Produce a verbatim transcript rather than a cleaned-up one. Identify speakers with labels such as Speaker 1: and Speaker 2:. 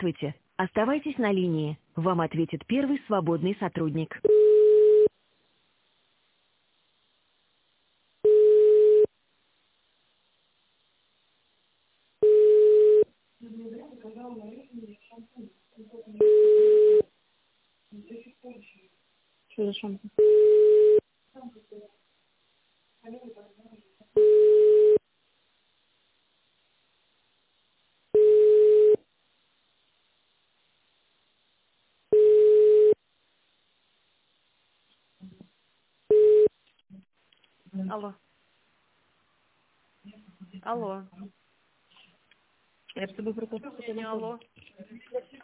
Speaker 1: Здравствуйте. Оставайтесь на линии. Вам ответит первый свободный сотрудник.
Speaker 2: Что за шампунь? Алло. Алло. Я с тобой про то, что ты
Speaker 3: Не, алло.